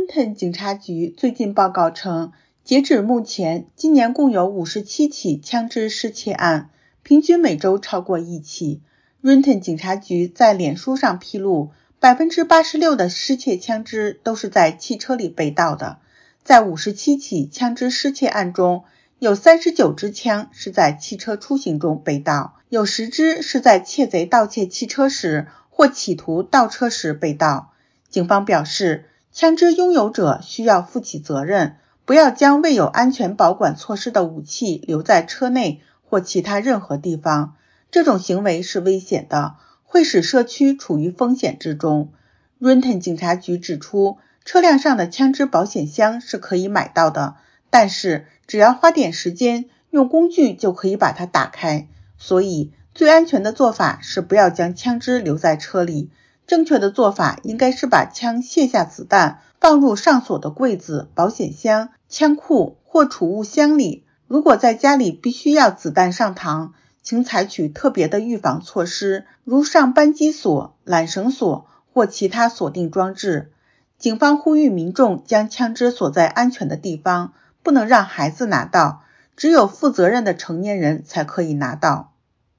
Runton 警察局最近报告称，截止目前，今年共有57起枪支失窃案，平均每周超过1起。Runton 警察局在脸书上披露，86%的失窃枪支都是在汽车里被盗的。在57起枪支失窃案中，有39支枪是在汽车出行中被盗，有10支是在窃贼盗窃汽车时或企图盗车时被盗。警方表示，枪支拥有者需要负起责任，不要将未有安全保管措施的武器留在车内或其他任何地方。这种行为是危险的，会使社区处于风险之中。Runton 警察局指出，车辆上的枪支保险箱是可以买到的，但是只要花点时间，用工具就可以把它打开。所以，最安全的做法是不要将枪支留在车里。正确的做法应该是把枪卸下子弹，放入上锁的柜子、保险箱、枪库或储物箱里。如果在家里必须要子弹上膛，请采取特别的预防措施，如上扳机锁、缆绳锁或其他锁定装置。警方呼吁民众将枪支锁在安全的地方，不能让孩子拿到，只有负责任的成年人才可以拿到。